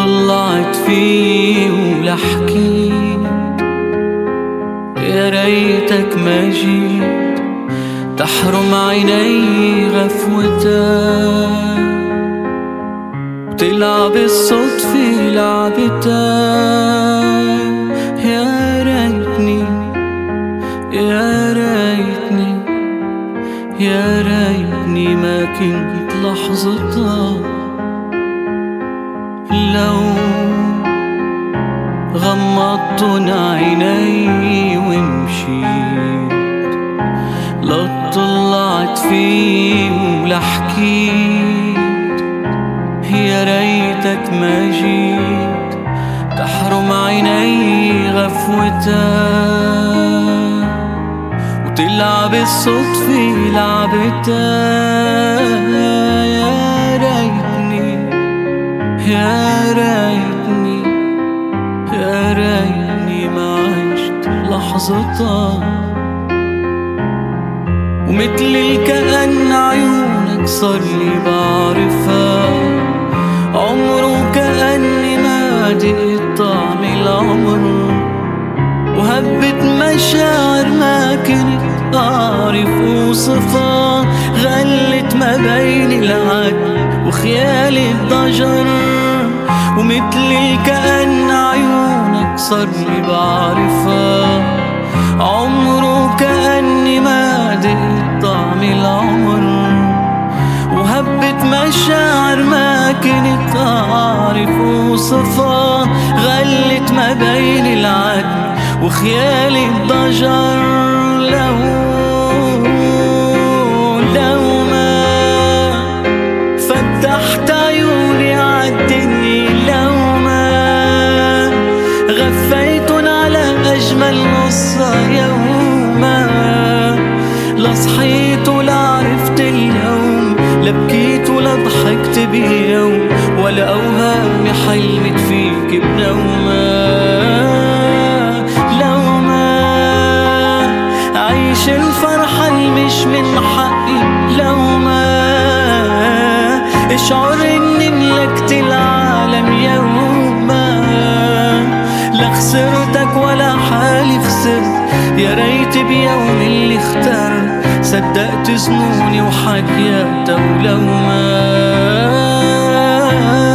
طلعت فيه ولا حكيت يا ريتك ما جيت تحرم عيني غفوتك وتلعب الصدفة لعبتك. يا ريتني يا ريتني يا ريتني ما كنت لحظتها لو غمضتن عيني ومشيت لا طلعت فيه ولا حكيت يا ريتك ما جيت تحرم عيني غفوتك وتلعب الصدفة لعبتك. يا ريتني يا ريتني يا ريتني ما عشت لحظتها ومثل الكأن عيونك صار لي بعرفها عمره كأني ما دقت طعم العمر وهبت مشاعر ما كنت أعرف أوصفها غلت ما بين العدل وخيالي الضجر ومثل الكأن عيونك صار لي بعرفها عمره كأني ما دقت طعم العمر وهبت مشاعر ما كنت أعرف أوصفها غلت ما بين العدل وخيالي الضجر. لو ما فتحت عيوني عالدنيا لو ما غفيتن على أجمل قصة يوما لصحيت ولا عرفت اليوم لا بكيت ولا ضحكت بيوم ولا أوهامي حلمت فيك بنوما. لو ما عيش الفرحة المش من حقي لو ما اشعر اني ملكت العالم يوما لا خسرتك ولا حالي خسرت يا ريت بيوم اللي اختار صدقت ظنوني وحكياتها ولو ما